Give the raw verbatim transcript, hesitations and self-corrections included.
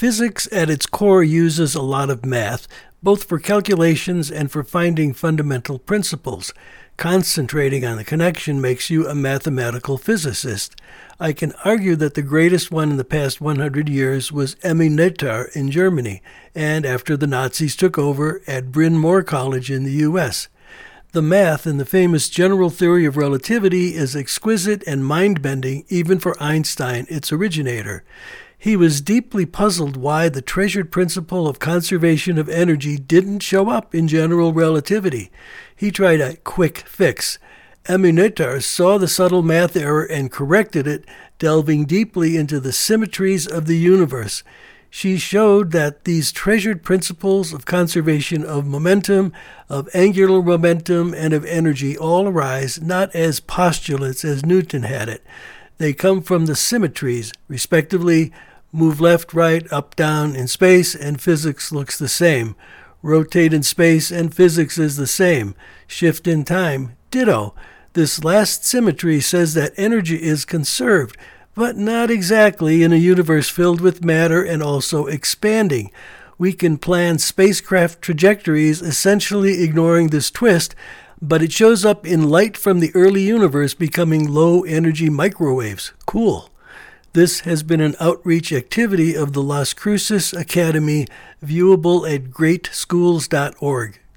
Physics at its core uses a lot of math, both for calculations and for finding fundamental principles. Concentrating on the connection makes you a mathematical physicist. I can argue that the greatest one in the past one hundred years was Emmy Noether in Germany, and after the Nazis took over, at Bryn Mawr College in the U S The math in the famous general theory of relativity is exquisite and mind-bending even for Einstein, its originator. He was deeply puzzled why the treasured principle of conservation of energy didn't show up in general relativity. He tried a quick fix. Emmy Noether saw the subtle math error and corrected it, delving deeply into the symmetries of the universe. She showed that these treasured principles of conservation of momentum, of angular momentum, and of energy all arise not as postulates as Newton had it. They come from the symmetries, respectively. Move left, right, up, down in space, and physics looks the same. Rotate in space, and physics is the same. Shift in time, ditto. This last symmetry says that energy is conserved, but not exactly in a universe filled with matter and also expanding. We can plan spacecraft trajectories essentially ignoring this twist, but it shows up in light from the early universe becoming low-energy microwaves. Cool. This has been an outreach activity of the Las Cruces Academy, viewable at great schools dot org.